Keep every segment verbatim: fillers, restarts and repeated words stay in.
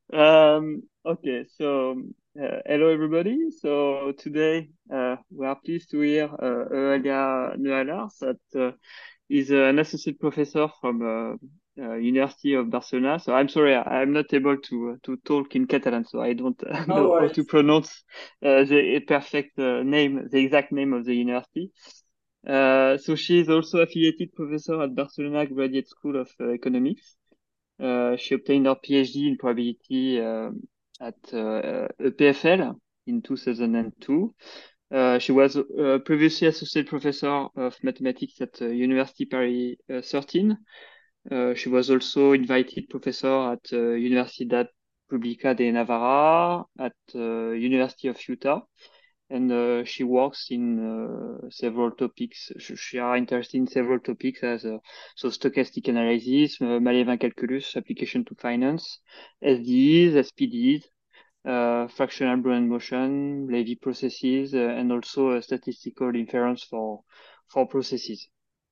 Um, okay, so uh, hello everybody. So today uh, we are pleased to hear uh, Eulalia Nualars that uh, is an associate professor from uh, uh, University of Barcelona. So I'm sorry, I- I'm not able to uh, to talk in Catalan, so I don't uh, No know how to worries. pronounce uh, the perfect uh, name, the exact name of the university. Uh, so she is also affiliated professor at Barcelona Graduate School of uh, Economics. Uh, she obtained her PhD in probability uh, at uh, E P F L in two thousand two. Uh, she was uh, previously associate professor of mathematics at uh, University Paris uh, thirteen. Uh, she was also invited professor at uh, Universidad Pública de Navarra at uh, University of Utah, and uh, she works in uh, several topics. She, she are interested in several topics as uh, so stochastic analysis, uh, Malevin calculus, application to finance, S D Es, S P Ds, uh, fractional Brown motion, Levy processes, uh, and also uh, statistical inference for for processes.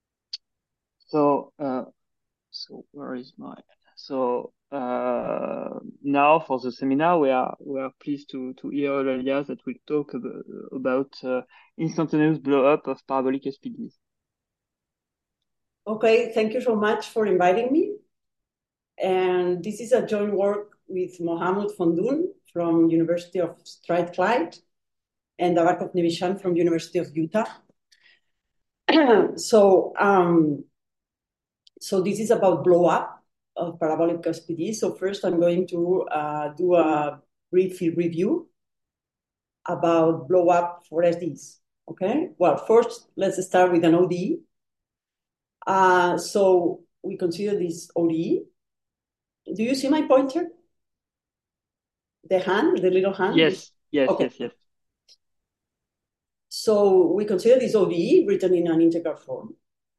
So uh, so where is my so uh, now for the seminar we are we are pleased to to hear Eulalia that will talk about, about uh, instantaneous blow up of parabolic S P Ds. Okay, thank you so much for inviting me. And this is a joint work with Mohammed Fondoun from University of Strathclyde and Abarkov Nevishan from University of Utah. so, um, so this is about blow up of parabolic S P D. So first, I'm going to uh, do a brief review about blow up for S Ds. Okay. Well, first, let's start with an O D E. Uh, so we consider this O D E. Do you see my pointer? The hand, the little hand? This, Yes, yes, okay. yes, yes. So we consider this O D E written in an integral form.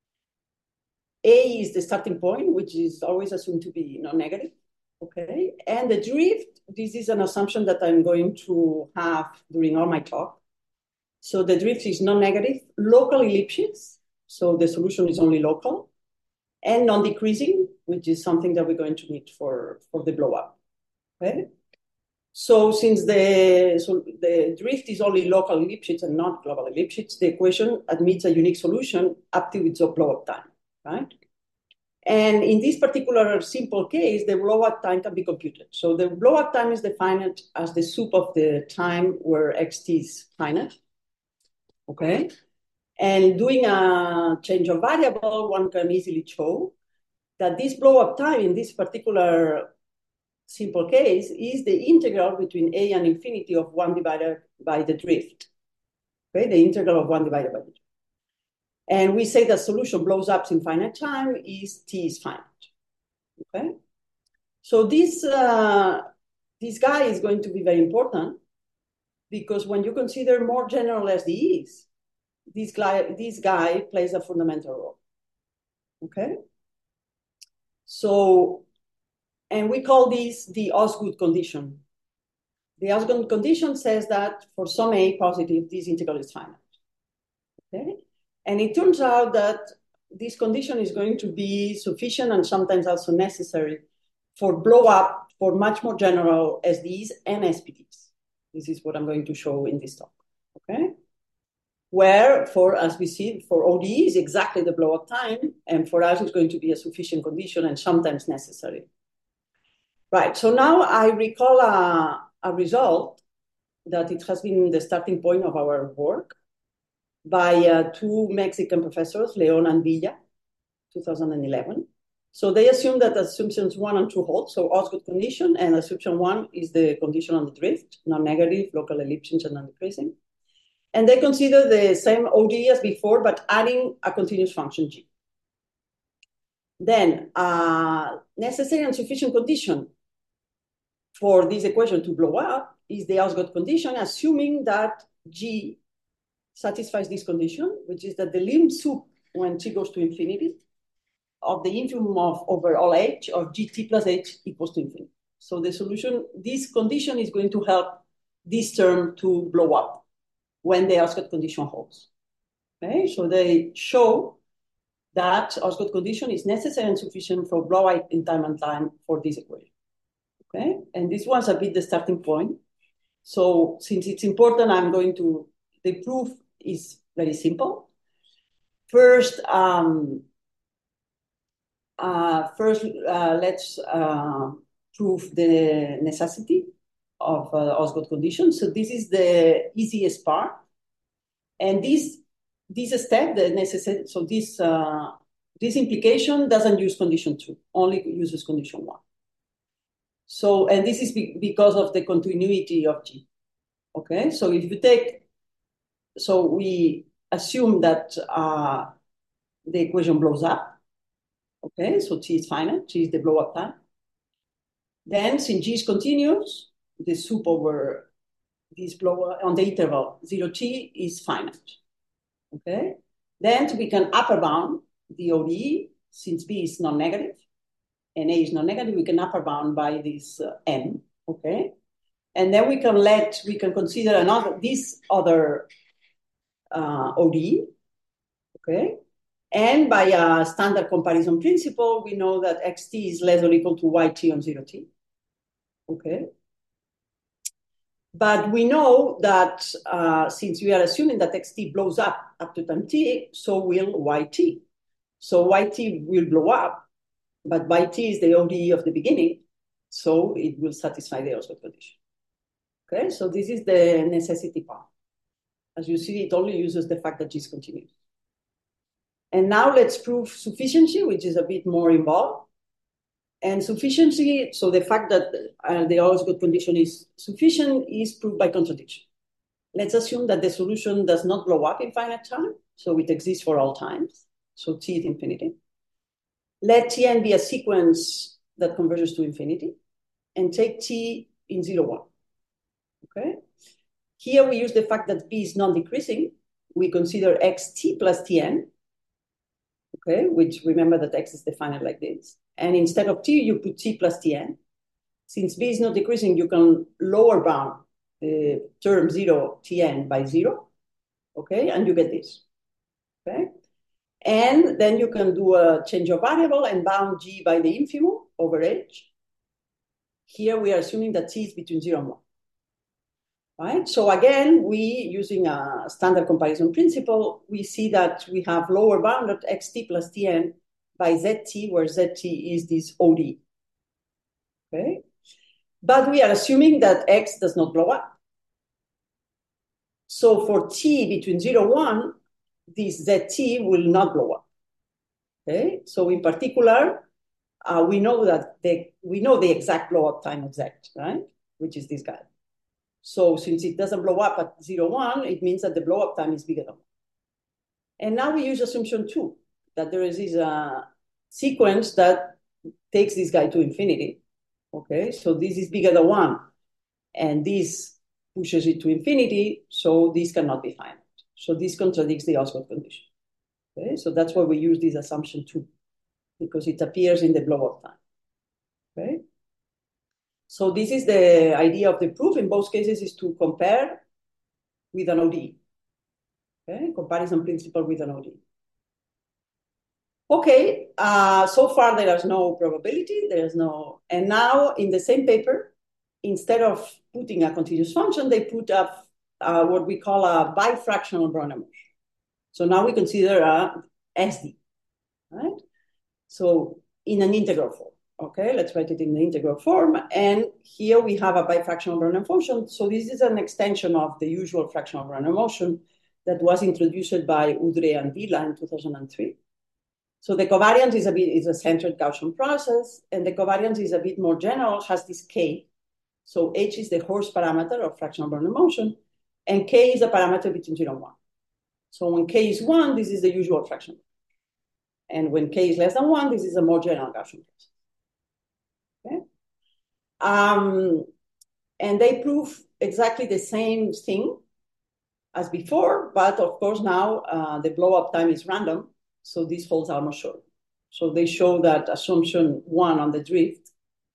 A is the starting point, which is always assumed to be non-negative. Okay. And the drift, this is an assumption that I'm going to have during all my talk. So the drift is non-negative, local ellipses. So the solution is only local, and non-decreasing, which is something that we're going to need for, for the blow up. Okay. So since the so the drift is only local ellipses and not global ellipses, the equation admits a unique solution up to its blow-up time, right? And in this particular simple case, the blow-up time can be computed. So the blow-up time is defined as the sup of the time where xt is finite, okay? And doing a change of variable, one can easily show that this blow-up time in this particular simple case is the integral between a and infinity of one divided by the drift. Okay, the integral of one divided by the drift. And we say that solution blows up in finite time is t is finite. Okay, so this uh, this guy is going to be very important because when you consider more general S D Es, this guy this guy plays a fundamental role. Okay, so and we call this the Osgood condition. The Osgood condition says that for some a positive, this integral is finite. Okay? And it turns out that this condition is going to be sufficient and sometimes also necessary for blow up for much more general S Ds and S P Ds. This is what I'm going to show in this talk. Okay? Where for, as we see, for O D E is exactly the blow up time, and for us it's going to be a sufficient condition and sometimes necessary. Right, so now I recall a, a result that it has been the starting point of our work by uh, two Mexican professors, Leon and Villa, two thousand eleven. So they assume that assumptions one and two hold, so Osgood condition, and assumption one is the condition on the drift, non-negative, local ellipses, and non-decreasing. And they consider the same O D E as before, but adding a continuous function G. Then, uh, necessary and sufficient condition for this equation to blow up is the Osgood condition, assuming that G satisfies this condition, which is that the limb sup when t goes to infinity of the infimum of over all h of gt plus h equals to infinity. So the solution, this condition is going to help this term to blow up when the Osgood condition holds. Okay, so they show that Osgood condition is necessary and sufficient for blowout in time and time for this equation. Okay, and this was a bit the starting point. So since it's important, I'm going to, the proof is very simple. First, um, uh, first uh, let's uh, prove the necessity of uh, Osgood condition. So this is the easiest part. And this, this step, the necessary, so this, uh, this implication doesn't use condition two, only uses condition one. So, and this is be because of the continuity of G. Okay, so if you take, so we assume that uh, the equation blows up. Okay, so T is finite, G is the blow up time. Then since G is continuous, the soup over this blow up on the interval zero T is finite. Okay, then we can upper bound the O D E since B is non-negative and A is non-negative, we can upper bound by this uh, N. Okay, and then we can let, we can consider another, this other uh, O D E. Okay, and by a standard comparison principle, we know that X T is less or equal to Y T on zero T. Okay. But we know that uh, since we are assuming that X T blows up up to time T, so will Y T. So Y T will blow up, but Y T is the O D E of the beginning, so it will satisfy the Osgood condition. Okay, so this is the necessity part. As you see, it only uses the fact that G is continuous. And now let's prove sufficiency, which is a bit more involved. And sufficiency, so the fact that uh, the Osgood condition is sufficient is proved by contradiction. Let's assume that the solution does not blow up in finite time, so it exists for all times, so T is infinity. Let Tn be a sequence that converges to infinity, and take T in zero, one. Okay? Here we use the fact that B is non-decreasing. We consider Xt plus Tn, okay, which remember that X is defined like this. And instead of T, you put T plus Tn. Since B is not decreasing, you can lower bound the term zero Tn by zero, okay, and you get this, okay? And then you can do a change of variable and bound G by the infimum over H. Here we are assuming that T is between zero and one, right? So again, we, using a standard comparison principle, we see that we have lower bounded Xt plus Tn by Zt, where Zt is this O D, okay? But we are assuming that X does not blow up. So for T between zero and one, this Zt will not blow up, okay? So in particular, uh, we know that the, we know the exact blow up time of Z, right? Which is this guy. So since it doesn't blow up at zero, one, it means that the blow up time is bigger than one. And now we use assumption two, that there is this uh, sequence that takes this guy to infinity. Okay, so this is bigger than one, and this pushes it to infinity, so this cannot be finite. So this contradicts the Osgood condition. Okay, so that's why we use this assumption two, because it appears in the blow-up time. Okay, so this is the idea of the proof. In both cases is to compare with an O D E. Okay, comparison principle with an O D E. Okay, uh, so far there is no probability, there is no, and now in the same paper, instead of putting a continuous function, they put up uh, what we call a bifractional Brownian motion. So now we consider a S D, right? So in an integral form, okay? Let's write it in the integral form, and here we have a bifractional Brownian function. So this is an extension of the usual fractional Brownian motion that was introduced by Udre and Vila in two thousand three. So the covariance is a bit, is a centered Gaussian process, and the covariance is a bit more general, has this K. So H is the Horst parameter of fractional Brownian motion, and K is a parameter between zero and one. So when K is one, this is the usual fraction. And when K is less than one, this is a more general Gaussian process. Okay? Um, and they prove exactly the same thing as before, but of course now uh, the blow-up time is random. So this holds almost short. So they show that assumption one on the drift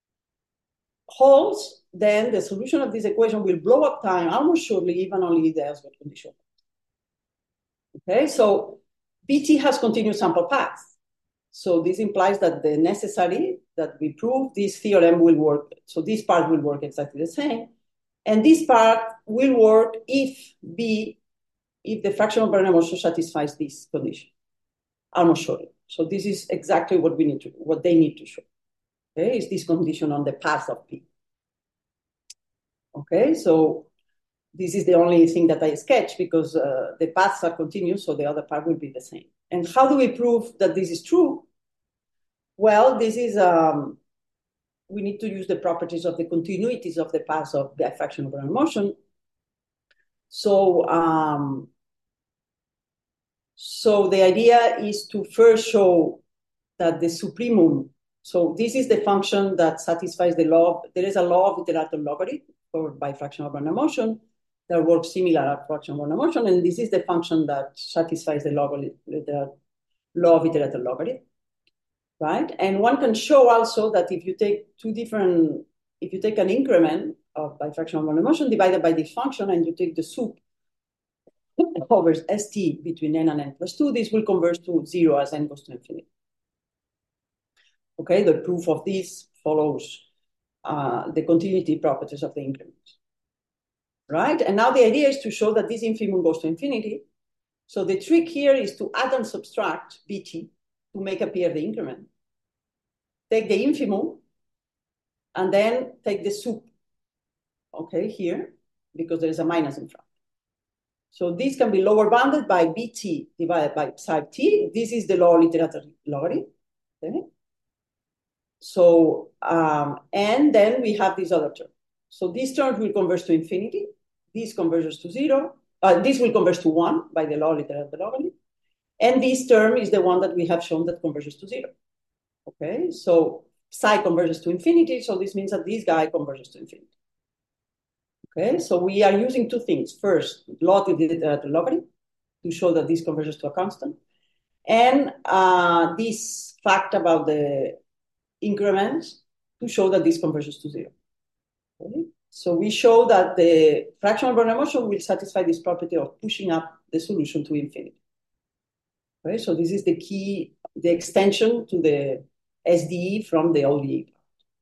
holds, then the solution of this equation will blow up time almost surely, even only the Osgood condition. Okay, so B T has continuous sample paths. So this implies that the necessary, that we prove, this theorem will work. So this part will work exactly the same. And this part will work if B, if the fractional Brownian motion satisfies this condition. Almost show it. So this is exactly what we need to, what they need to show. Okay, is this condition on the path of P. Okay, so this is the only thing that I sketch because uh, the paths are continuous, so the other part will be the same. And how do we prove that this is true? Well, this is, um, we need to use the properties of the continuities of the paths of the fractional Brownian motion. So, um, so the idea is to first show that the supremum, so this is the function that satisfies the law. There is a law of iterator logarithm for bifractional Brownian motion that works similar at fractional Brownian motion, and this is the function that satisfies the law, the law of iterator logarithm, right? And one can show also that if you take two different, if you take an increment of bifractional Brownian motion divided by this function, and you take the sup over st between n and n plus two, this will converge to zero as n goes to infinity. Okay, the proof of this follows uh, the continuity properties of the increment. Right? And now the idea is to show that this infimum goes to infinity. So the trick here is to add and subtract bt to make appear the increment. Take the infimum and then take the sup, okay, here, because there is a minus in front. So this can be lower bounded by bt divided by psi t. This is the law of iterator logarithm. Okay? So, um, and then we have this other term. So this term will converge to infinity. This converges to zero. Uh, this will converge to one by the law of iterator logarithm. And this term is the one that we have shown that converges to zero. Okay, so psi converges to infinity. So this means that this guy converges to infinity. Okay, so we are using two things. First, law of iterator logarithm to show that this converges to a constant. And uh, this fact about the increments to show that this converges to zero. Okay? So we show that the fractional Brownian motion will satisfy this property of pushing up the solution to infinity. Okay? So this is the key, the extension to the S D E from the O D E.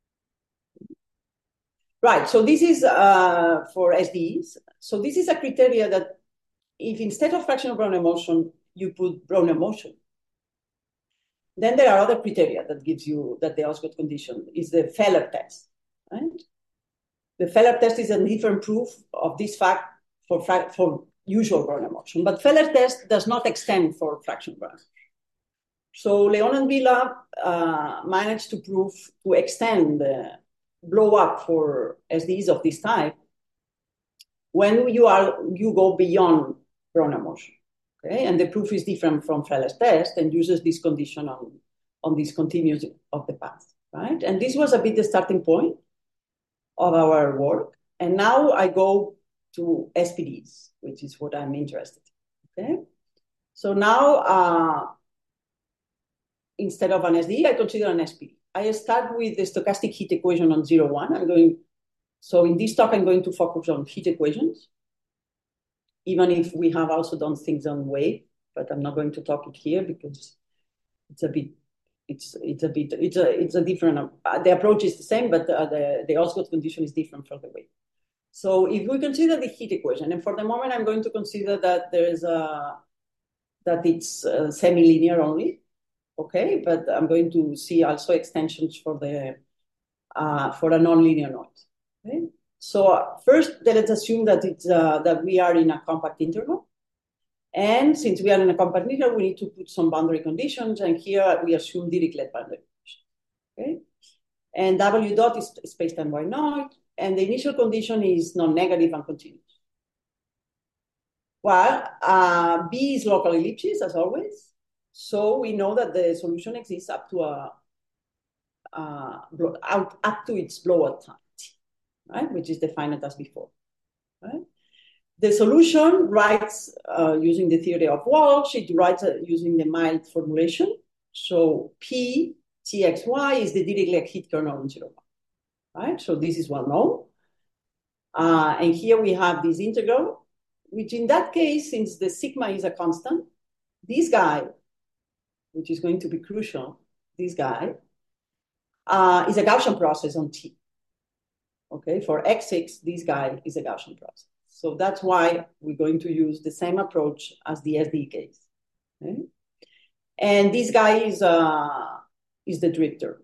Right, so this is uh, for S D Es. So this is a criteria that if instead of fractional Brownian motion, you put Brownian motion, then there are other criteria that gives you that the Osgood condition is the Feller test, right? The Feller test is a different proof of this fact for, for usual Brownian motion, but Feller test does not extend for fractional Brownian. So Leon and Villa uh, managed to prove to extend the blow up for S D Es of this type when you are you go beyond Brownian motion. Okay, and the proof is different from Feller's test and uses this condition on, on this continuity of the path, right? And this was a bit the starting point of our work. And now I go to S P Ds, which is what I'm interested in, okay? So now, uh, instead of an S D E, I consider an S P D. I start with the stochastic heat equation on zero one. I'm going, so in this talk, I'm going to focus on heat equations, even if we have also done things on wave, but I'm not going to talk it here because it's a bit, it's it's a bit, it's a it's a different, uh, the approach is the same, but uh, the, the Osgood condition is different for the wave. So if we consider the heat equation, and for the moment, I'm going to consider that there is a, that it's uh, semi-linear only, okay? But I'm going to see also extensions for the, uh, for a non-linear noise, okay? So uh, first, let's assume that it's uh, that we are in a compact interval, and since we are in a compact interval, we need to put some boundary conditions. And here we assume Dirichlet boundary conditions. Okay, and W dot is space-time wide noise, and the initial condition is non-negative and continuous. Well, uh, B is local ellipses as always, so we know that the solution exists up to a uh, out up to its blowout time. Right, which is defined as before. Right? The solution writes uh, using the theory of Walsh, it writes uh, using the mild formulation. So P T X Y is the Dirichlet heat kernel on zero one. Right? So this is well known. Uh, and here we have this integral, which in that case, since the sigma is a constant, this guy, which is going to be crucial, this guy, uh, is a Gaussian process on T. Okay, for X six, this guy is a Gaussian process. So that's why we're going to use the same approach as the S D E case. Okay? And this guy is, uh, is the drifter.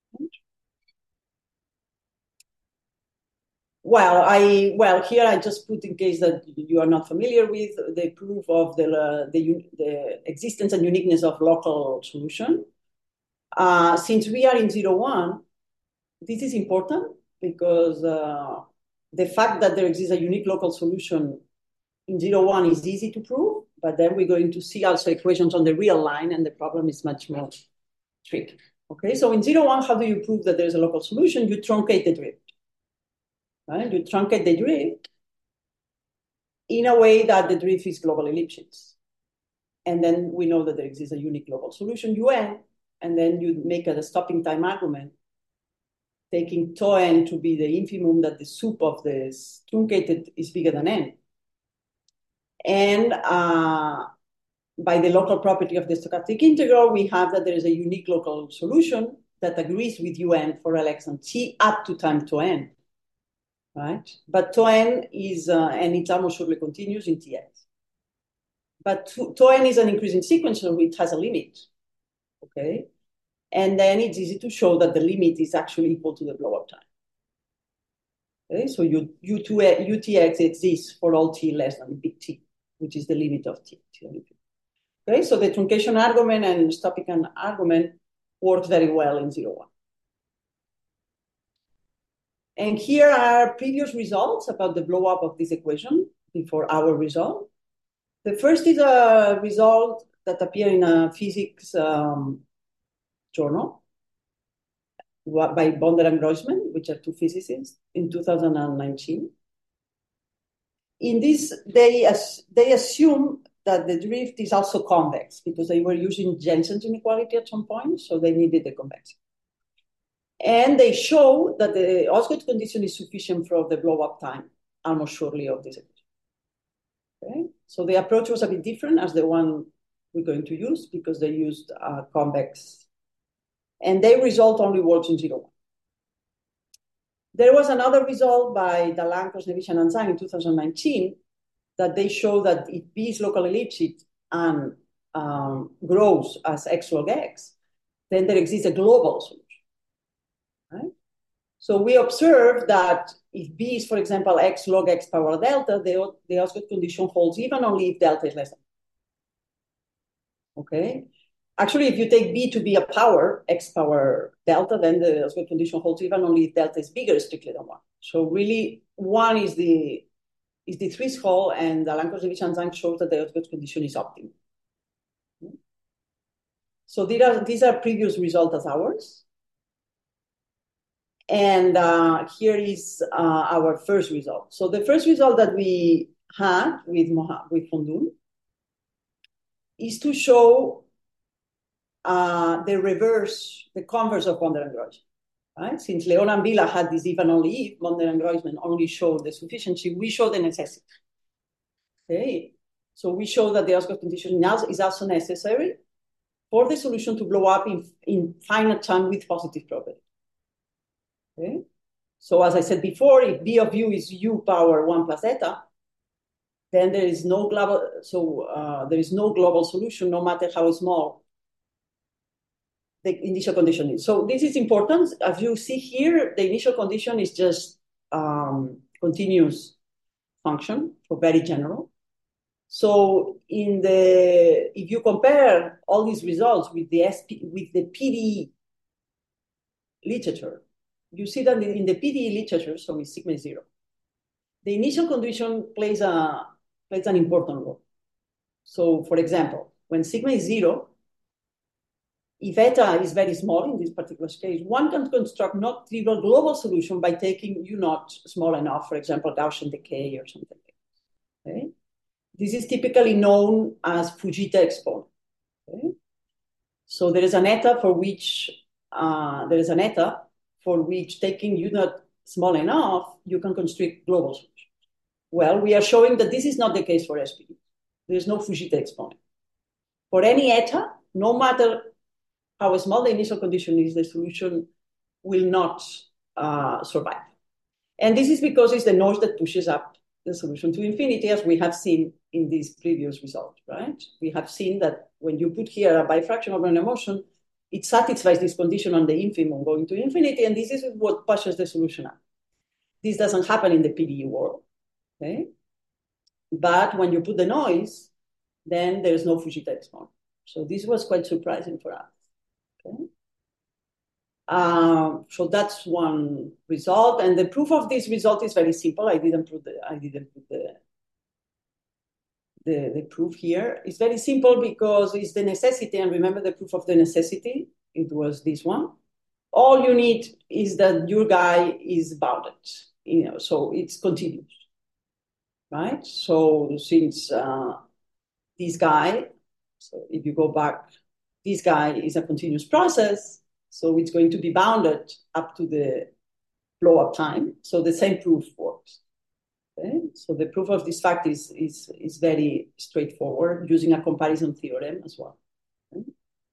Well, I well here I just put in case that you are not familiar with the proof of the uh, the, the existence and uniqueness of local solution. Uh, since we are in zero one, this is important because uh, the fact that there exists a unique local solution in zero one is easy to prove, but then we're going to see also equations on the real line, and the problem is much more tricky. Okay, so in zero one, how do you prove that there's a local solution? You truncate the drift. Right? You truncate the drift in a way that the drift is global ellipses. And then we know that there exists a unique global solution, U N, and then you make a stopping time argument, taking tau n to be the infimum that the sup of this truncated is bigger than n. And uh, by the local property of the stochastic integral, we have that there is a unique local solution that agrees with U N for L X and T up to time tau n. Right? But tau n is, uh, and it's almost surely continuous in T X. But tau n is an increasing sequence, so it has a limit, okay? And then it's easy to show that the limit is actually equal to the blow-up time. Okay, so U, U two, U T X exists for all T less than big T, which is the limit of T. Okay, so the truncation argument and stopping argument works very well in zero one. And here are previous results about the blow-up of this equation before our result. The first is a result that appeared in a physics um, journal by Bonder and Groisman, which are two physicists, in two thousand nineteen. In this, they, as, they assume that the drift is also convex because they were using Jensen's inequality at some point, so they needed the convexity. And they show that the Osgood condition is sufficient for the blow-up time, almost surely, of this equation. Okay? So the approach was a bit different as the one we're going to use because they used uh, convex. And their result only works in zero one. There was another result by Dalan, Krasnevich, and Zhang in two thousand nineteen that they show that if B is local elliptic and um, grows as x log x, then there exists a global solution. Right? So we observe that if B is, for example, x log x power delta, the, the Osgood condition holds even only if delta is less than. Okay? Actually, if you take B to be a power, x power delta, then the Osgood condition holds even only if delta is bigger strictly than one. So really, one is the is the threshold, and Dalan, Krasnevich, and Zhang shows that the Osgood condition is optimal. So these are, these are previous results as ours. And uh, here is uh, our first result. So the first result that we had with, Moha with Fondun is to show uh, the reverse, the converse of Bonder and Groisman. Right? Since Leon and Villa had this even only if, Bonder and Groisman only showed the sufficiency, we show the necessity. Okay, so we show that the Osgood condition is also necessary for the solution to blow up in, in finite time with positive property. Okay, so as I said before, if B of U is U power one plus eta, then there is no global. So uh, there is no global solution, no matter how small the initial condition is. So this is important. As you see here, the initial condition is just um, continuous function, so very general. So in the if you compare all these results with the S P, with the P D E literature, you see that in the P D E literature, so with sigma zero, the initial condition plays a plays an important role. So, for example, when sigma is zero, if eta is very small in this particular case, one can construct not trivial global solution by taking U naught small enough, for example, Gaussian decay or something like that. Okay? This is typically known as Fujita exponent. Okay? So there is an eta for which uh, there is an eta for which taking U naught small enough, you can construct global solutions. Well, we are showing that this is not the case for S P D. There is no Fujita exponent. For any eta, no matter how small the initial condition is, the solution will not uh, survive. And this is because it's the noise that pushes up the solution to infinity, as we have seen in this previous result, right? We have seen that when you put here a bifractional random motion, it satisfies this condition on the infimum going to infinity, and this is what pushes the solution up. This doesn't happen in the P D E world, okay? But when you put the noise, then there's no Fujita exponent. So this was quite surprising for us, okay? Um, so that's one result, and the proof of this result is very simple. I didn't put the I didn't put the the, the proof here. It's very simple because it's the necessity, and remember the proof of the necessity. It was this one. All you need is that your guy is bounded, you know, so it's continuous, right? So since uh, this guy, so if you go back, this guy is a continuous process. So it's going to be bounded up to the blow-up time. So the same proof works. Okay? So the proof of this fact is, is, is very straightforward, using a comparison theorem as well. Okay?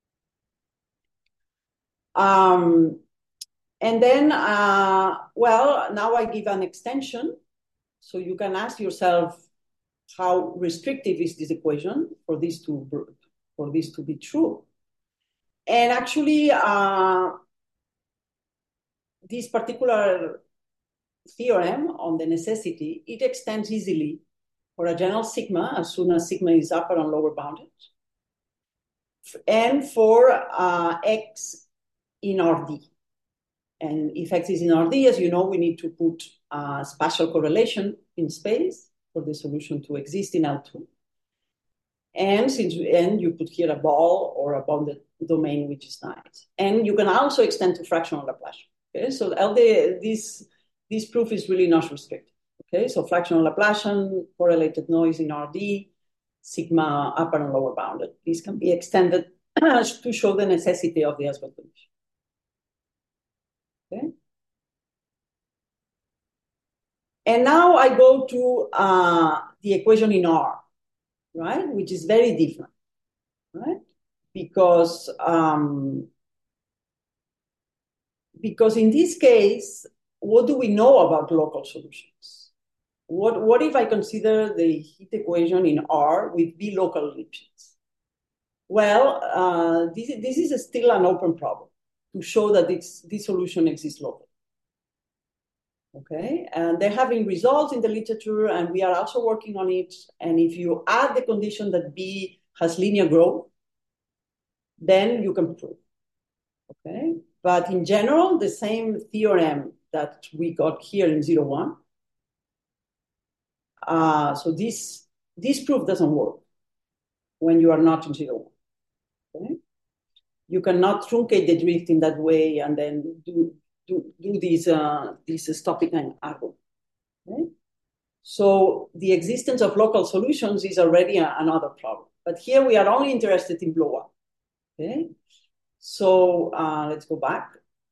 Um, and then, uh, well, now I give an extension. So you can ask yourself, how restrictive is this equation for this to, for this to be true? And actually, uh, this particular theorem on the necessity, it extends easily for a general sigma as soon as sigma is upper and lower bounded, and for uh, x in R D. And if x is in R D, as you know, we need to put a spatial correlation in space for the solution to exist in L two. And since and you put here a ball or a bounded domain, which is nice. And you can also extend to fractional Laplacian. Okay, so L D, this, this proof is really not restricted. Okay, so fractional Laplacian, correlated noise in R D, sigma upper and lower bounded. These can be extended to show the necessity of the Elsbeth condition. Okay. And now I go to uh, the equation in R, right, which is very different, right? Because um, because in this case, what do we know about local solutions? What what if I consider the heat equation in R with B local Lipschitz? Well, uh, this this is still an open problem to show that this this solution exists locally. Okay, and they're having results in the literature, and we are also working on it. And if you add the condition that B has linear growth, then you can prove. Okay, but in general, the same theorem that we got here in zero one. Uh, so this this proof doesn't work when you are not in zero one. Okay, you cannot truncate the drift in that way and then do. Do, do these, uh, these stopping and arrow. Okay? So the existence of local solutions is already a, another problem. But here we are only interested in blow up. Okay? So uh, let's go back.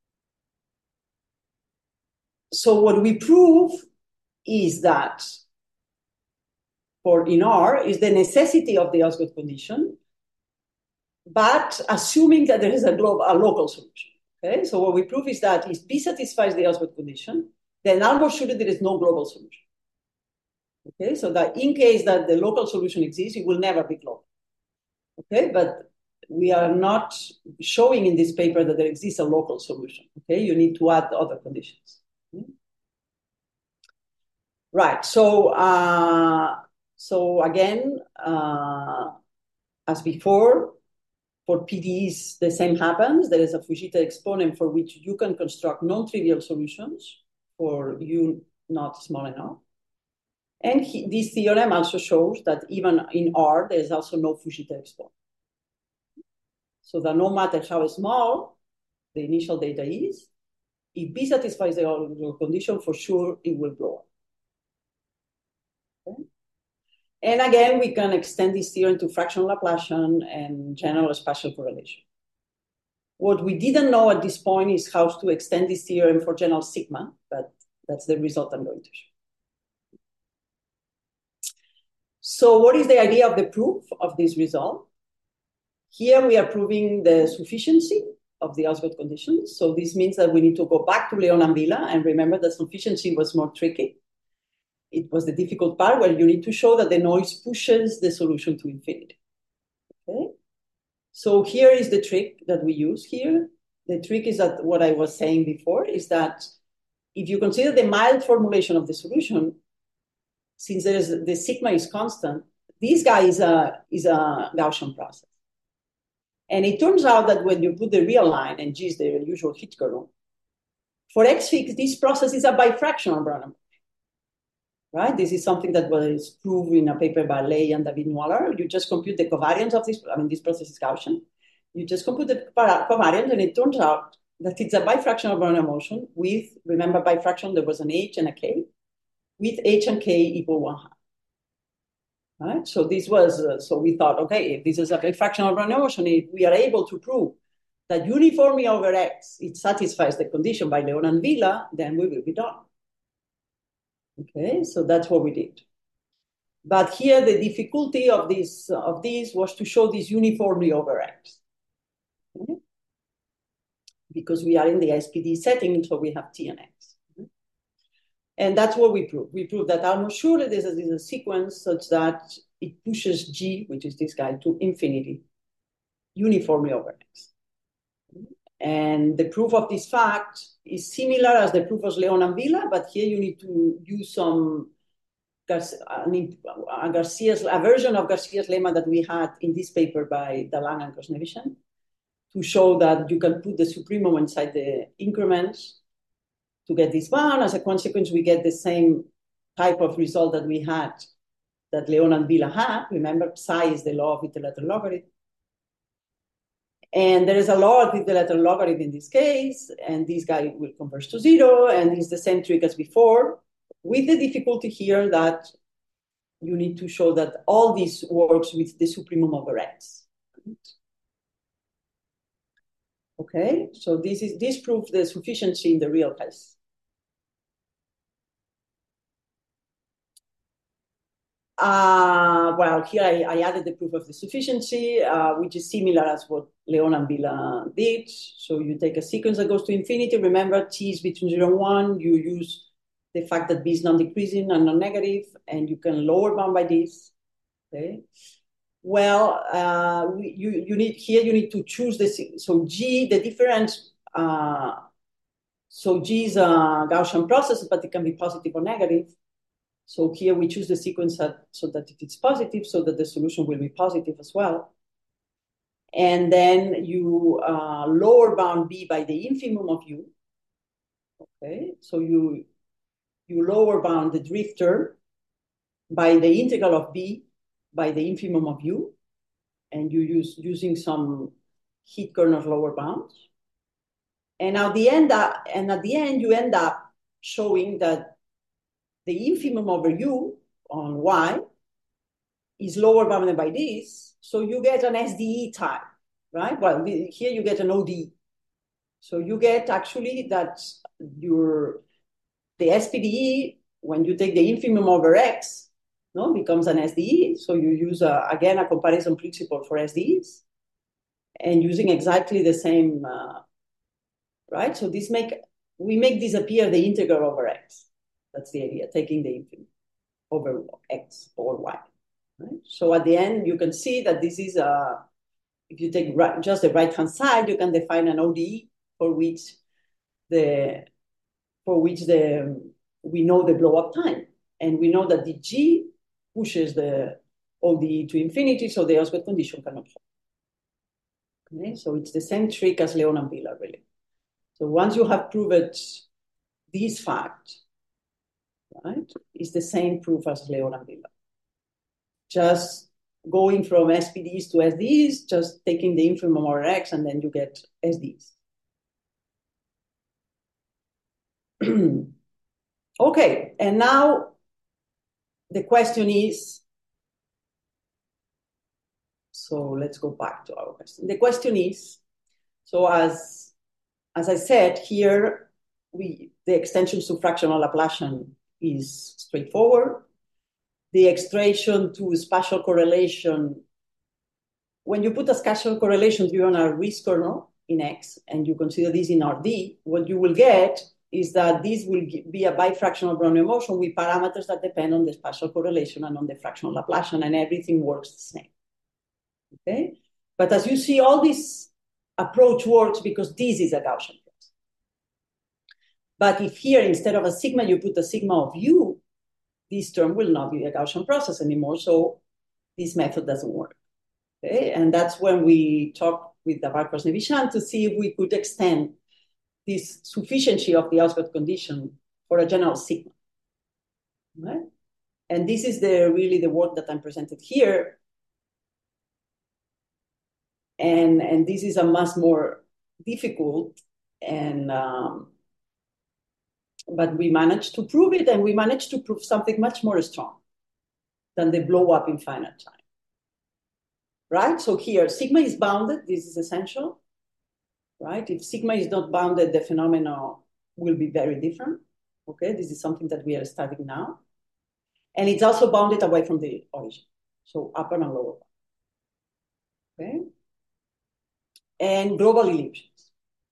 So what we prove is that for in R is the necessity of the Osgood condition, but assuming that there is a, global, a local solution. Okay, so what we prove is that if B satisfies the Osgood condition, then almost surely there is no global solution. Okay, so that in case that the local solution exists, it will never be global. Okay, but we are not showing in this paper that there exists a local solution. Okay, you need to add other conditions. Okay? Right, so, uh, so again, uh, as before, for P D Es, the same happens. There is a Fujita exponent for which you can construct non-trivial solutions for U not small enough. And he, this theorem also shows that even in R, there is also no Fujita exponent. So that no matter how small the initial data is, if B satisfies the original condition, for sure it will blow up. Okay? And again, we can extend this theorem to fractional Laplacian and general spatial correlation. What we didn't know at this point is how to extend this theorem for general sigma, but that's the result I'm going to show. So what is the idea of the proof of this result? Here we are proving the sufficiency of the Osgood condition. So this means that we need to go back to Leon and Villa, and remember that sufficiency was more tricky. It was the difficult part where you need to show that the noise pushes the solution to infinity. Okay. So here is the trick that we use here. The trick is that what I was saying before is that if you consider the mild formulation of the solution, since there is the sigma is constant, this guy is a is a Gaussian process. And it turns out that when you put the real line, and G is the usual heat kernel, for X fixed, this process is a bifractional Brownian. Right? This is something that was proved in a paper by Ley and David Muller. You just compute the covariance of this. I mean, this process is Gaussian. You just compute the covariance, and it turns out that it's a bifractional Brownian motion with, remember, bifraction, there was an H and a K, with H and K equal one half. Right? So this was, uh, so we thought, okay, if this is a bifractional Brownian motion, if we are able to prove that uniformly over X, it satisfies the condition by Leon and Villa, then we will be done. Okay, so that's what we did. But here the difficulty of this, of this was to show this uniformly over X. Okay? Because we are in the S P D setting, so we have T and X. Okay? And that's what we proved. We proved that almost surely this is a sequence such that it pushes G, which is this guy, to infinity, uniformly over X. Okay? And the proof of this fact is similar as the proof of Leon and Villa, but here you need to use some a Garcia's a version of Garcia's lemma that we had in this paper by Dalang and Krasnevichen to show that you can put the supremum inside the increments to get this bound. As a consequence, we get the same type of result that we had that Leon and Villa had. Remember, psi is the law of iterlateral logarithm. And there is a law of iterlateral logarithm in this case, and this guy will converge to zero, and it's the same trick as before, with the difficulty here that you need to show that all this works with the supremum over X. Okay, so this is this proves the sufficiency in the real case. Uh, well, here I, I added the proof of the sufficiency, uh, which is similar as what Leon and Villa did. So you take a sequence that goes to infinity. Remember, T is between zero and one. You use the fact that B is non-decreasing and non-negative, and you can lower bound by this. Okay. Well, uh, we, you you need here you need to choose the so G the difference. Uh, so G is a Gaussian process, but it can be positive or negative. So here we choose the sequence that, so that it is positive, so that the solution will be positive as well. And then you uh, lower bound B by the infimum of U. Okay, so you you lower bound the drifter by the integral of B by the infimum of U, and you use using some heat kernel lower bounds. And at the end, uh, and at the end, you end up showing that the infimum over U on Y is lower bounded by this, so you get an S D E type, right? Well, here you get an O D E. So you get actually that your the S P D E, when you take the infimum over X, no, becomes an S D E. So you use, a, again, a comparison principle for S D Es, and using exactly the same, uh, right? So this make we make disappear the integral over X. That's the idea, taking the infimum over X or Y. Right? So at the end, you can see that this is a, if you take right, just the right-hand side, you can define an O D E for which the, for which the, we know the blow-up time. And we know that the G pushes the O D E to infinity, so the Osgood condition cannot hold. Okay, so it's the same trick as Leon and Villa, really. So once you have proved this fact, right, it's the same proof as Leon and Villa. Just going from S P Ds to S Ds, just taking the infimum over X, and then you get S Ds. Okay, and now the question is, so let's go back to our question. The question is, so as, as I said here, we the extension to fractional Laplacian is straightforward. The extraction to spatial correlation, when you put a spatial correlation, you're on a risk kernel, in X, and you consider this in R D, what you will get is that this will be a bifractional Brownian motion with parameters that depend on the spatial correlation and on the fractional Laplacian, and everything works the same. Okay? But as you see, all this approach works because this is a Gaussian process. But if here, instead of a sigma, you put a sigma of u, this term will not be a Gaussian process anymore, so this method doesn't work. Okay? And that's when we talk with Davar-Krasnevichyan to see if we could extend this sufficiency of the Osgood condition for a general sigma. Right? And this is the really the work that I'm presented here. And, and this is a much more difficult, and um, but we managed to prove it, and we managed to prove something much more strong than the blow up in finite time. Right? So here, sigma is bounded. This is essential. Right? If sigma is not bounded, the phenomena will be very different. Okay? This is something that we are studying now. And it's also bounded away from the origin. So upper and lower. Okay? And global ellipses.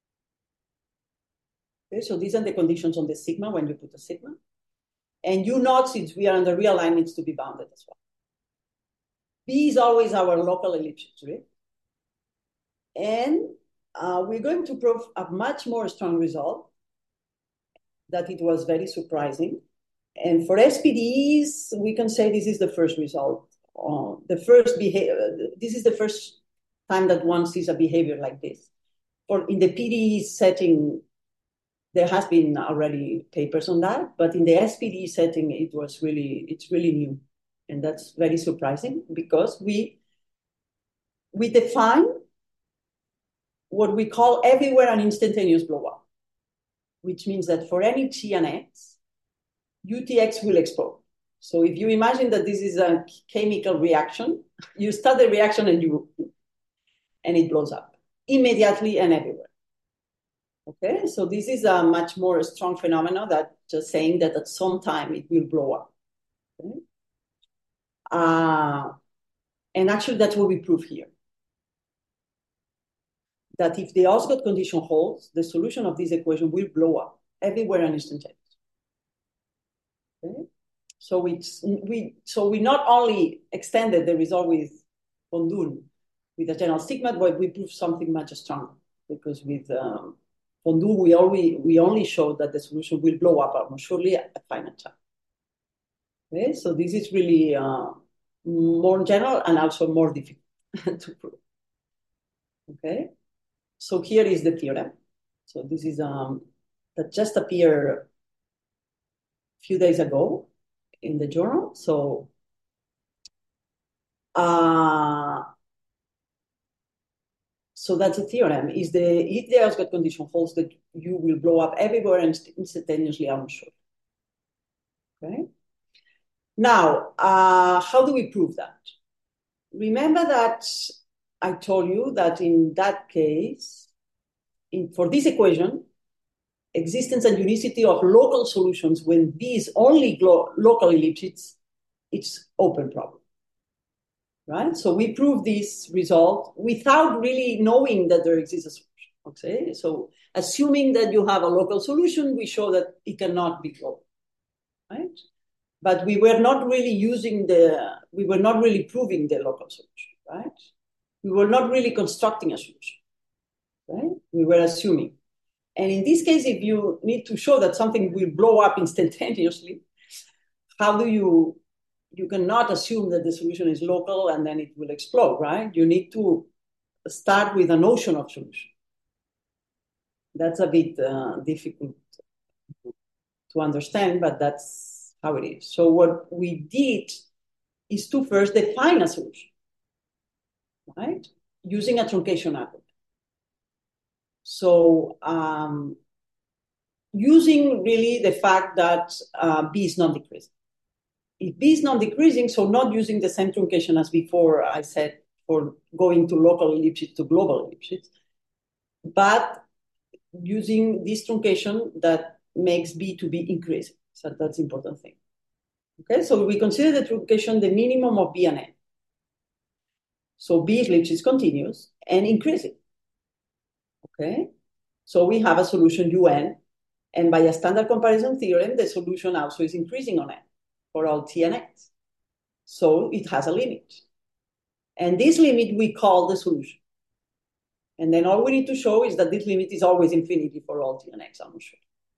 Okay? So these are the conditions on the sigma when you put a sigma. And U naught, since we are on the real line, needs to be bounded as well. B is always our local ellipse drift. And uh, we're going to prove a much more strong result that it was very surprising. And for S P D Es, we can say this is the first result. Uh, the first behavior, this is the first time that one sees a behavior like this. For in the P D E setting, there has been already papers on that, but in the S P D E setting, it was really, it's really new. And that's very surprising because we, we define what we call everywhere an instantaneous blow-up, which means that for any T and X, U T X will explode. So if you imagine that this is a chemical reaction, you start the reaction and you, and it blows up immediately and everywhere. Okay, so this is a much more strong phenomenon than just saying that at some time it will blow up. Okay? Uh, and actually that's what we prove here. That if the Osgood condition holds, the solution of this equation will blow up everywhere and instantaneously. Okay? So it's we so we not only extended the result with Fondul with a general sigma, but we proved something much stronger because with um, Fondul we only we only showed that the solution will blow up almost surely at finite time. Okay, so this is really uh, more general and also more difficult to prove. Okay, so here is the theorem. So this is um that just appeared a few days ago in the journal. So uh, so that's a theorem. Is the if the Osgood condition holds, that you will blow up everywhere and instantaneously, I'm sure. Okay. Now, uh, how do we prove that? Remember that I told you that in that case, in, for this equation, existence and unicity of local solutions when B is only local ellipses, it's open problem. Right? So we prove this result without really knowing that there exists a solution. Okay? So assuming that you have a local solution, we show that it cannot be global. Right? But we were not really using the, we were not really proving the local solution, right? We were not really constructing a solution, right? We were assuming. And in this case, if you need to show that something will blow up instantaneously, how do you, you cannot assume that the solution is local and then it will explode, right? You need to start with a notion of solution. That's a bit uh, difficult to understand, but that's how it is. So what we did is to first define a solution, right? Using a truncation argument. So um, using really the fact that uh, B is non-decreasing. If B is non-decreasing, so not using the same truncation as before I said for going to local ellipses to global ellipses, but using this truncation that makes B to be increasing. So that's the important thing. Okay, so we consider the truncation the minimum of B and N. So B ellipse is continuous and increasing. Okay? So we have a solution U N, and by a standard comparison theorem, the solution also is increasing on N for all T and X. So it has a limit. And this limit we call the solution. And then all we need to show is that this limit is always infinity for all T and X, I'm sure.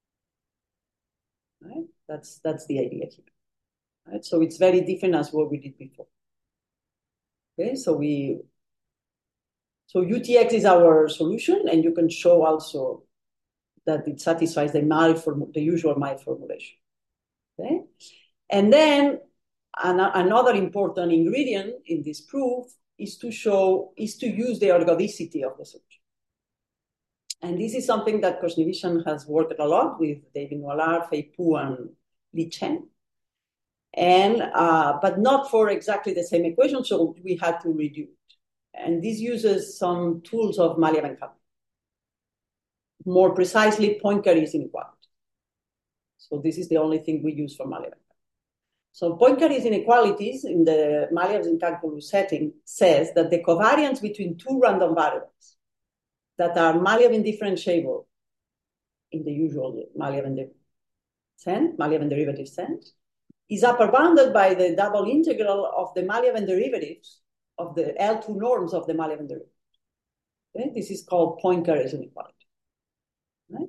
Right? That's, that's the idea here. Right? So it's very different as what we did before. Okay, so we, so U T X is our solution, and you can show also that it satisfies the mild form, the usual mild formulation. Okay, and then an, another important ingredient in this proof is to show, is to use the ergodicity of the solution. And this is something that Kosnivishan has worked a lot with David Noillard, Fei Pu, and Li Chen. And, uh, but not for exactly the same equation, so we had to redo it. And this uses some tools of Malyev and Kaplan. More precisely, Poincaré's inequality. So this is the only thing we use for Malyev and Kaplan. So Poincaré's inequalities in the Malyev and calculus setting says that the covariance between two random variables that are Malyev indifferentiable in the usual Malyev and sense, Malyev and derivative sense, is upper bounded by the double integral of the Malyev derivatives of the L two norms of the Malyev derivatives. Okay? This is called Poincaré's inequality. Right?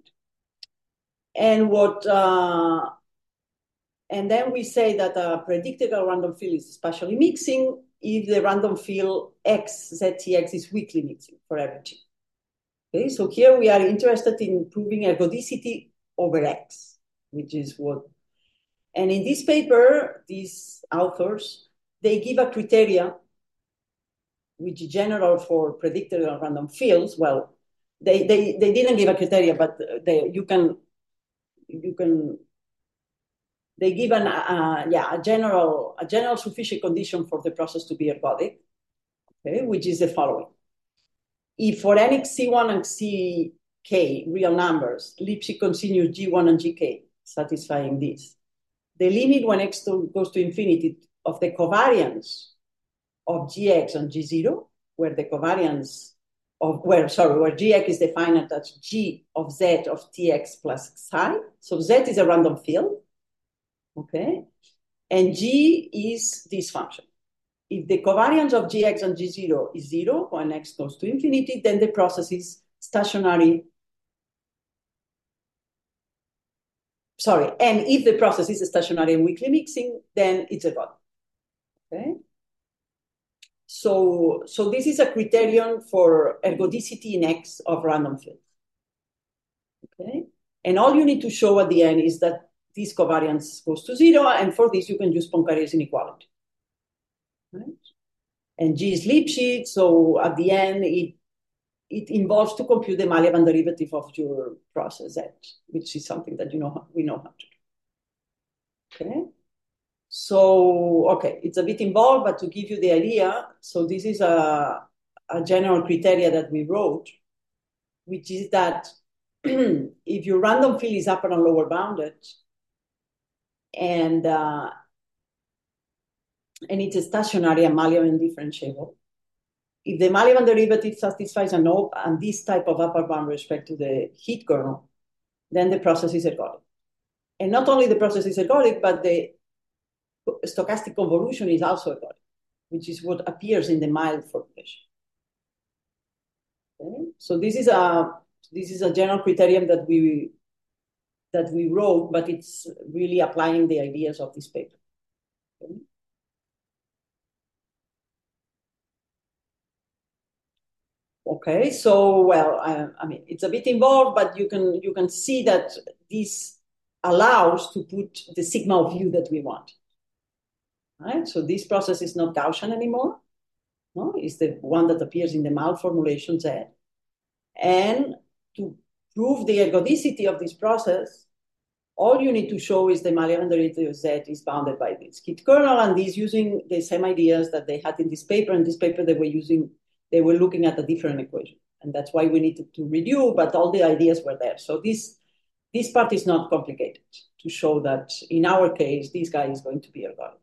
And what, uh, and then we say that a predictable random field is spatially mixing if the random field X, Z T X is weakly mixing for every T. Okay, so here we are interested in proving ergodicity over X, which is what. And in this paper, these authors, they give a criteria which is general for predictable random fields. Well, they, they, they didn't give a criteria, but they, you can, you can, they give an, uh, yeah, a general, a general sufficient condition for the process to be ergodic, okay, which is the following. If for n C one and C K real numbers, Lipschitz continues G one and G K, satisfying this, the limit when x to, goes to infinity of the covariance of Gx and G zero, where the covariance of, where, sorry, where Gx is defined as G of Z of Tx plus Psi. So Z is a random field, okay? And G is this function. If the covariance of Gx and G zero is zero when x goes to infinity, then the process is stationary. Sorry, and if the process is stationary and weakly mixing, then it's ergodic. Okay. So, so this is a criterion for ergodicity in X of random fields. Okay. And all you need to show at the end is that this covariance goes to zero, and for this you can use Poincaré's inequality. Right? And G is Lipschitz, so at the end it it involves to compute the Malyev derivative of your process Z, which is something that you know how, we know how to do. Okay. So, okay, it's a bit involved, but to give you the idea, so this is a, a general criteria that we wrote, which is that if your random field is upper and lower bounded, and uh, and it's a stationary and Malyev indifferentiable, if the Malyev derivative satisfies an op and this type of upper bound with respect to the heat kernel, then the process is ergodic. And not only the process is ergodic, but the stochastic convolution is also ergodic, which is what appears in the mild formulation. Okay? So this is a this is a general criterion that we that we wrote, but it's really applying the ideas of this paper. Okay? Okay, so well, I, I mean, it's a bit involved, but you can you can see that this allows to put the sigma of u that we want. Right? So this process is not Gaussian anymore. No, it's the one that appears in the mild formulation Z. And to prove the ergodicity of this process, all you need to show is the Malyev derivative of Z is bounded by this heat kernel, and these using the same ideas that they had in this paper. In this paper, they were using. They were looking at a different equation, and that's why we needed to redo, but all the ideas were there. So this, this part is not complicated to show that in our case, this guy is going to be ergodic.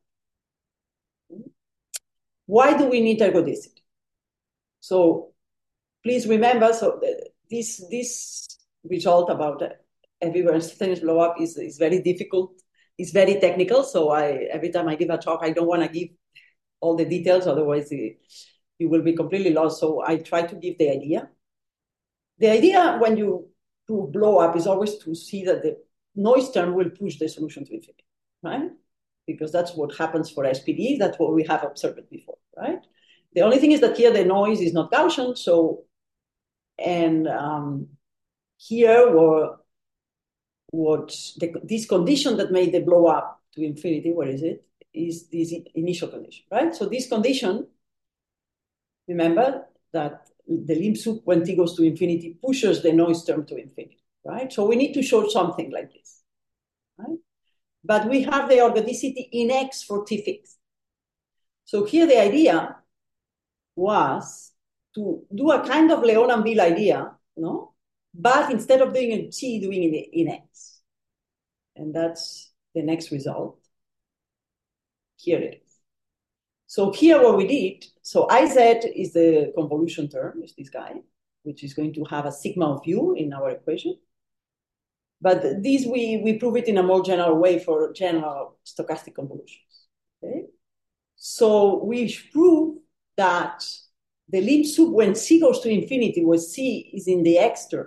Why do we need ergodicity? So please remember, so this this result about everywhere instantaneous blow up is, is very difficult. It's very technical. So I every time I give a talk, I don't want to give all the details, otherwise it, you will be completely lost. So I try to give the idea. The idea when you to blow up is always to see that the noise term will push the solution to infinity, right? Because that's what happens for S P D. That's what we have observed before, right? The only thing is that here the noise is not Gaussian. So, and um, here were what the, this condition that made the blow up to infinity, where is it? Is this initial condition, right? So this condition, remember that the limb sup when t goes to infinity pushes the noise term to infinity, right? So we need to show something like this, right? But we have the ergodicity in X for t fixed. So here the idea was to do a kind of Leon and Bill idea, no? But instead of doing in t, doing it in X. And that's the next result. Here it is. So here what we did, so I Z is the convolution term, is this guy, which is going to have a sigma of u in our equation. But this, we, we prove it in a more general way for general stochastic convolutions, okay? So we prove that the limb sup when c goes to infinity, where c is in the X term,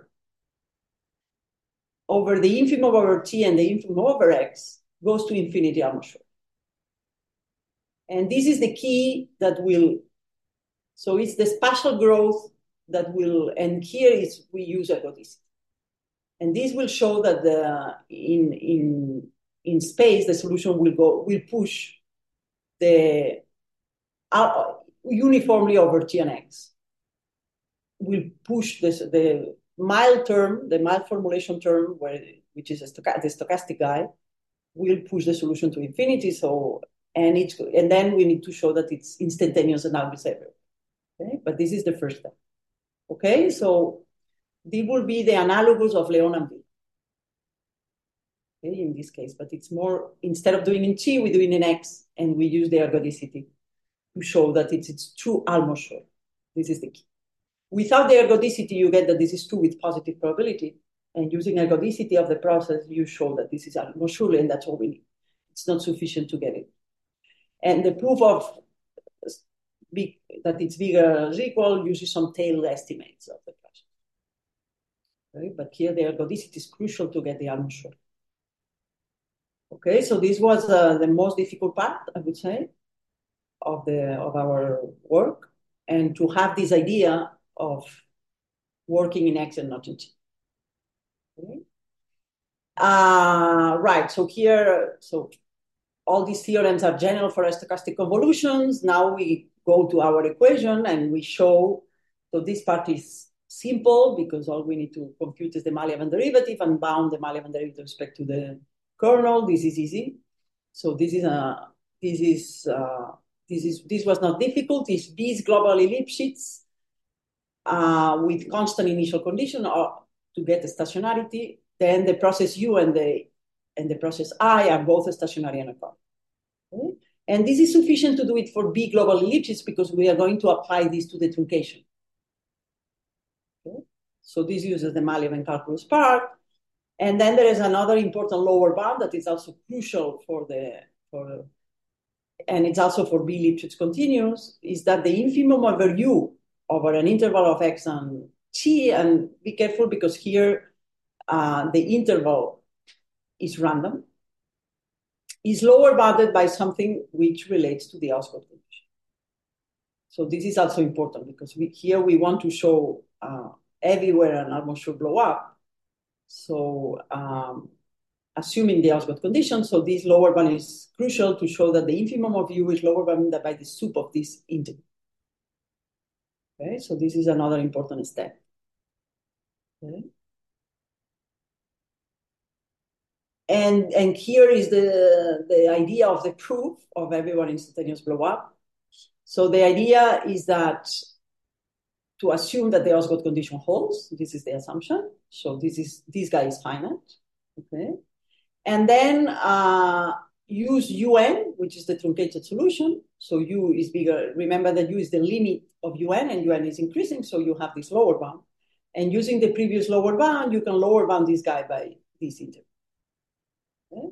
over the infimum over t and the infimum over X goes to infinity almost sure. And this is the key that will, so it's the spatial growth that will, and here is we use ergodicity. And this will show that the in in in space the solution will go will push the uh, uniformly over T and X. Will push this the mild term, the mild formulation term, where which is a stoch the stochastic guy, will push the solution to infinity. So and it's and then we need to show that it's instantaneous and arbitrary. Okay, but this is the first step. Okay, so they will be the analogous of Leon and Bill. Okay, in this case, but it's more, instead of doing in T, we do it in X, and we use the ergodicity to show that it's, it's true almost sure. This is the key. Without the ergodicity, you get that this is true with positive probability, and using ergodicity of the process, you show that this is almost sure, and that's all we need. It's not sufficient to get it. And the proof of big, that it's bigger or equal uses some tail estimates of the process. Okay, but here the ergodicity is crucial to get the almost sure. Okay, so this was uh, the most difficult part, I would say, of the of our work, and to have this idea of working in X and not in T. Okay. Uh, right. So here, so all these theorems are general for stochastic convolutions. Now we go to our equation and we show. So this part is simple because all we need to compute is the Malevin derivative and bound the Malevin derivative with respect to the kernel. This is easy. So this is a this is uh, this is this was not difficult. It's these globally Lipschitz uh, with constant initial condition or to get the stationarity. Then the process U and the and the process I are both stationary and apart. Okay? And this is sufficient to do it for B global ellipses because we are going to apply this to the truncation. Okay? So this uses the Malevin calculus part. And then there is another important lower bound that is also crucial for the, for, and it's also for B Lipschitz continuous, is that the infimum over U over an interval of X and T, and be careful because here uh, the interval is random, is lower bounded by something which relates to the Osgood condition. So this is also important because we, here we want to show uh, everywhere an almost sure blow up. So um, assuming the Osgood condition, so this lower bound is crucial to show that the infimum of U is lower bounded by the sup of this integral. Okay, so this is another important step. Okay. And, and here is the, the idea of the proof of everyone instantaneous blow up. So the idea is that to assume that the Osgood condition holds, this is the assumption. So this is this guy is finite, okay? And then uh, use U N, which is the truncated solution. So U is bigger. Remember that U is the limit of U N, and U N is increasing, so you have this lower bound. And using the previous lower bound, you can lower bound this guy by this interval. Okay?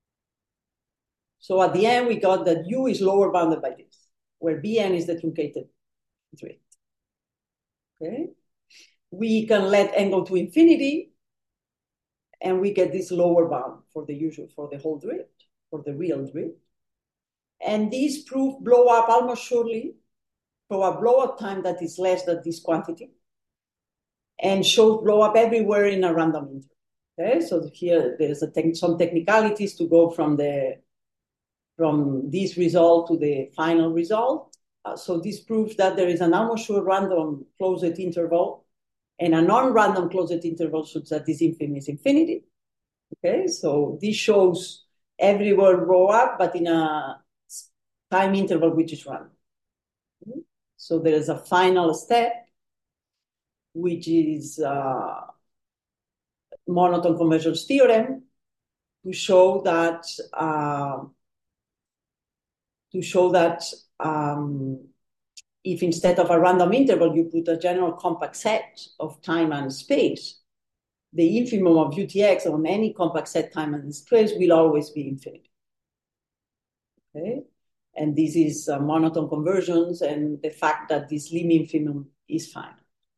So at the end, we got that U is lower bounded by this, where Bn is the truncated drift. Okay? We can let n go to infinity, and we get this lower bound for the usual, for the whole drift, for the real drift. And this proof blow up almost surely for a blow up time that is less than this quantity, and shows blow up everywhere in a random interval. Okay, so here there's a te some technicalities to go from the from this result to the final result. Uh, so this proves that there is an almost sure random closed interval and a non-random closed interval such that this infinity is infinity. Okay, so this shows everywhere blow up, but in a time interval which is random. Okay? So there is a final step, which is uh, monotone convergence theorem, to show that uh, to show that um, if instead of a random interval you put a general compact set of time and space, the infimum of U T X on any compact set time and space will always be infinity. Okay, and this is uh, monotone convergence and the fact that this lim infimum is finite.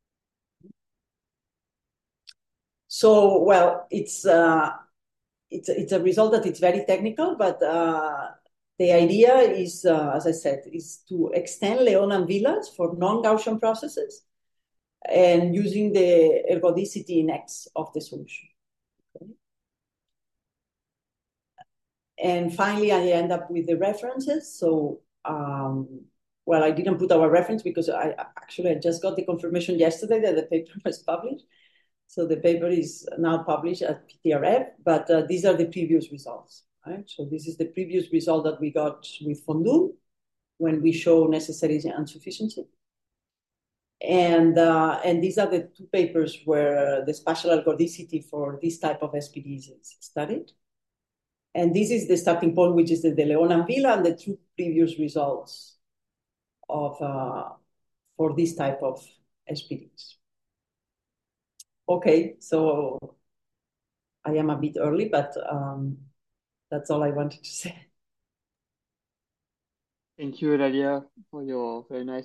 So, well, it's uh, it's it's a result that it's very technical, but uh, the idea is, uh, as I said, is to extend Leon-Vilas for non-Gaussian processes and using the ergodicity in X of the solution. Okay. And finally, I end up with the references. So, um, well, I didn't put our reference because I actually I just got the confirmation yesterday that the paper was published. So the paper is now published at P T R F, but uh, these are the previous results, right? So this is the previous result that we got with Fondul when we show necessary insufficiency. And, uh, and these are the two papers where the spatial ergodicity for this type of S P Ds is studied. And this is the starting point, which is the De Leon and Villa, and the two previous results of uh, for this type of S P Ds. Okay, so I am a bit early, but um, that's all I wanted to say. Thank you, Eulalia, for your very nice